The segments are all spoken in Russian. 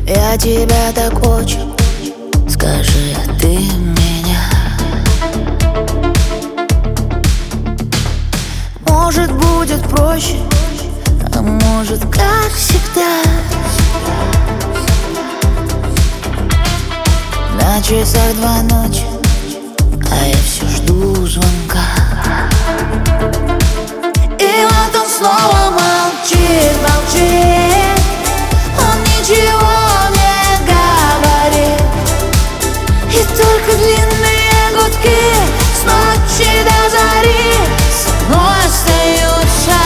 Я тебя так очень, скажи ты меня. Может, будет проще, а может, как всегда. На часах 2 ночи, а я все жду звонка. И вот он снова молчит, молчит. Он ничего не говорит. И только длинные гудки с ночи до зари со мной остаются.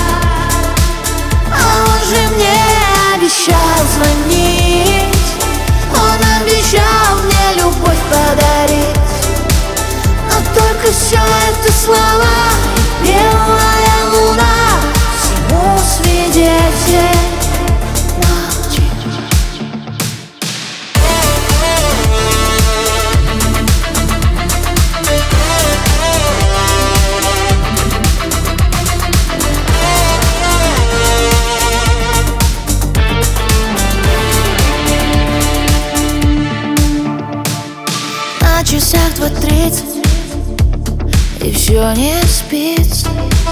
А он же мне обещал звонить. Он обещал мне любовь подарить. Но только все это слова и белая луна всему свидетель. На часах 2:30, и все не спится.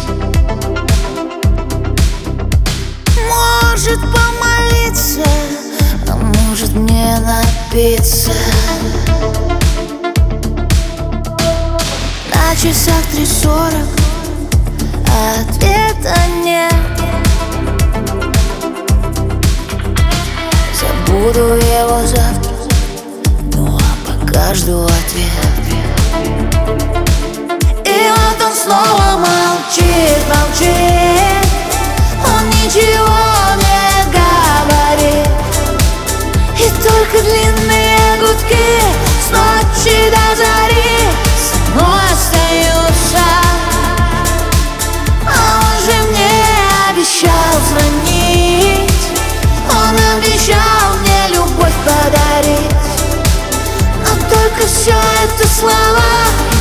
Может помолиться, а может мне напиться. На часах 3:40, а ответа нет. Забуду его завтра, ну а пока жду ответ. И вот он снова молчит, молчит. Он ничего не говорит. И только длинные гудки с ночи до зари со мной остаются. А он же мне обещал звонить. Он обещал мне любовь подарить. Но только все это слова